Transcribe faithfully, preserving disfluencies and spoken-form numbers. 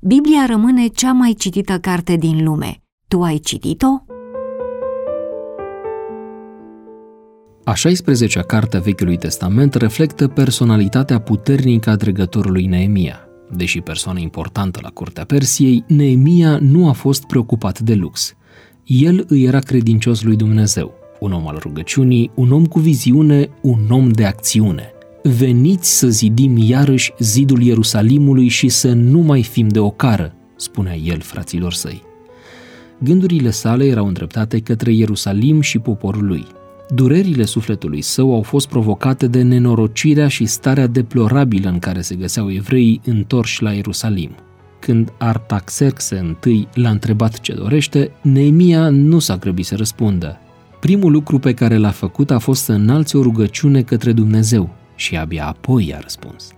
Biblia rămâne cea mai citită carte din lume. Tu ai citit-o? A șaisprezecea carte a Vechiului Testament reflectă personalitatea puternică a dregătorului Neemia. Deși persoană importantă la curtea Persiei, Neemia nu a fost preocupat de lux. El îi era credincios lui Dumnezeu, un om al rugăciunii, un om cu viziune, un om de acțiune. Veniți să zidim iarăși zidul Ierusalimului și să nu mai fim de ocară, spunea el fraților săi. Gândurile sale erau îndreptate către Ierusalim și poporul lui. Durerile sufletului său au fost provocate de nenorocirea și starea deplorabilă în care se găseau evreii întorși la Ierusalim. Când Artaxerxe I l-a întrebat ce dorește, Neemia nu s-a grăbit să răspundă. Primul lucru pe care l-a făcut a fost să înalțe o rugăciune către Dumnezeu și abia apoi i-a răspuns.